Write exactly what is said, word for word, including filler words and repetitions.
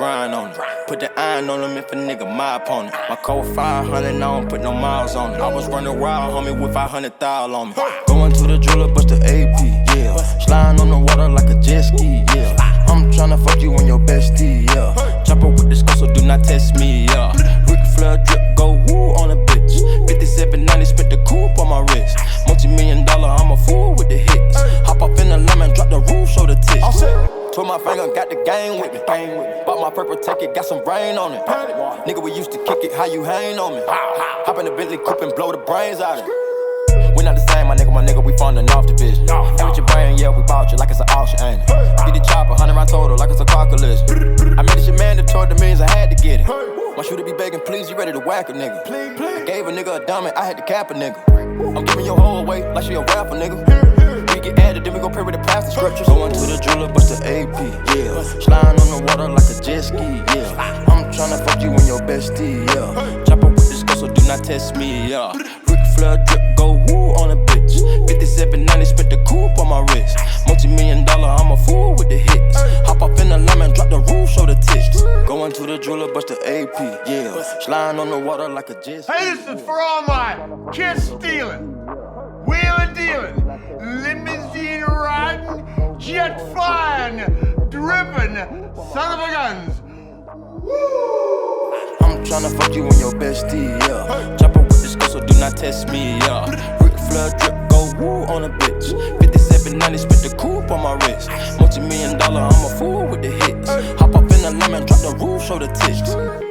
grind on it. Put the iron on him if a nigga my opponent. My code five hundred, I don't put no miles on it. I was running wild, homie, with five hundred thousand on me. Going to the jeweler, bust the A P, yeah. Sliding on the water like a jet ski, yeah. I'm tryna fuck you on your bestie, yeah. Chopper with the skull, so do not test me, yeah. Ric Flair drip, go woo on a bitch. fifty-seven ninety, spent the coupe on my wrist. Multi-million dollar, I'm a fool with the hits. Hop off in the lemon, drop the roof, show the tits. Twirl my finger, got the game with me. Bought my purple ticket, got some brain on it. Nigga, we used to kick it, how you hang on me? Hop in the Bentley coupe and blow the brains out of it. We not the same, my nigga, my nigga, we from the North Division. Ain't with your brain, yeah, we bought you like it's an auction, ain't it? Get the chopper, hundred round total, like it's a car collision. I made this shit mandatory, the means I had to get it. My shooter be begging, please, you ready to whack a nigga? I gave a nigga a dummy, I had to cap a nigga. I'm giving your whole away like she a rapper, nigga. We get added, then we go pray with the pastor scriptures. Going to the jeweler, bust the A P, yeah. Sliding on the water like a jet ski, yeah. I'm tryna fuck you on your bestie, yeah. Chopper with this girl, so do not test me, yeah. Ric Flair drip, go woo on a bitch. fifty-seven ninety, spent the coupe on my wrist. Multi-million dollar, I'm a fool with the hits. Hop off in the lemon, drop the roof, show the tits. Going to the jeweler, bust the A P, yeah. Sliding on the water like a jet ski. Hey, this is for all my kiss stealing, wheeling dealing, limousine riding, jet flying, dripping son of a guns. I'm tryna fuck you on your bestie, yeah. Chopper with this girl, so do not test me, yeah. Ric Flair drip, go woo on a bitch. fifty-seven ninety, spent the coupe on my wrist. Multi-million dollar, I'm a fool with the hits. Hop up in the lemon, drop the roof, show the tits.